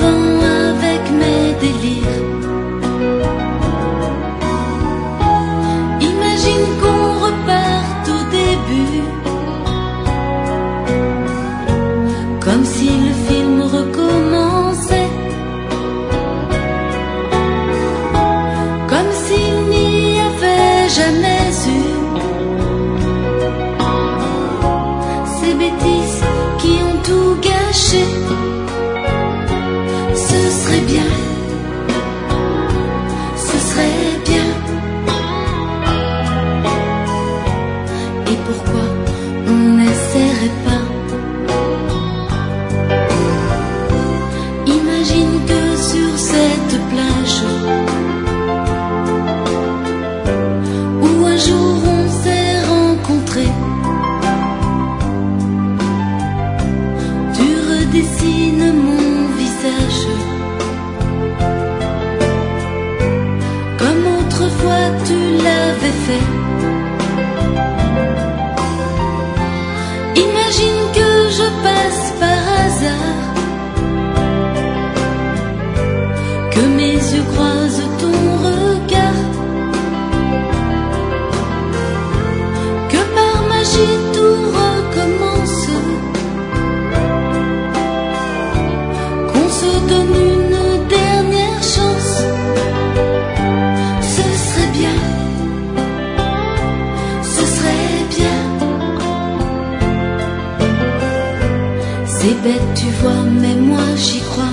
temps avec mes délires. Imagine qu'on reparte au début, comme si le film recommençait, comme s'il n'y avait jamais eu ces bêtises qui ont tout gâché. Ce serait bien, ce serait bien. Et pourquoi on n'essaierait pas? Imagine que sur cette plage, où un jour on s'est rencontrés, tu redessines mon visage, comme autrefois tu l'avais fait. Imagine que je passe par hasard, que mes yeux croisent ton regard, que par magie tout recommence, qu'on se donne une dernière chance. Ce serait bien, ce serait bien. C'est bête tu vois, mais moi j'y crois.